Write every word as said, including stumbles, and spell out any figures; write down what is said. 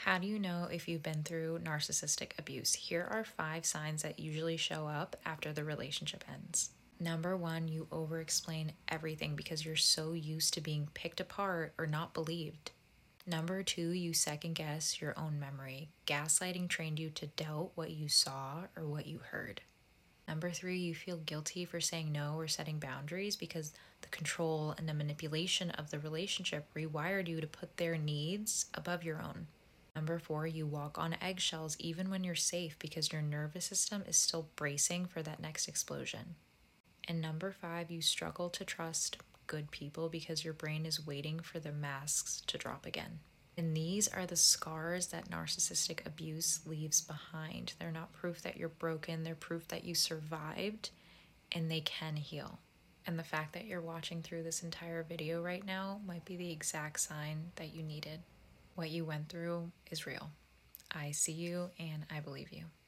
How do you know if you've been through narcissistic abuse? Here are five signs that usually show up after the relationship ends. Number one, you over explain everything because you're so used to being picked apart or not believed. Number two, you second guess your own memory. Gaslighting trained you to doubt what you saw or what you heard. Number three, you feel guilty for saying no or setting boundaries because the control and the manipulation of the relationship rewired you to put their needs above your own. Number four, you walk on eggshells even when you're safe because your nervous system is still bracing for that next explosion. And number five, you struggle to trust good people because your brain is waiting for the masks to drop again. And these are the scars that narcissistic abuse leaves behind. They're not proof that you're broken, they're proof that you survived and they can heal. And the fact that you're watching through this entire video right now might be the exact sign that you needed. What you went through is real. I see you and I believe you.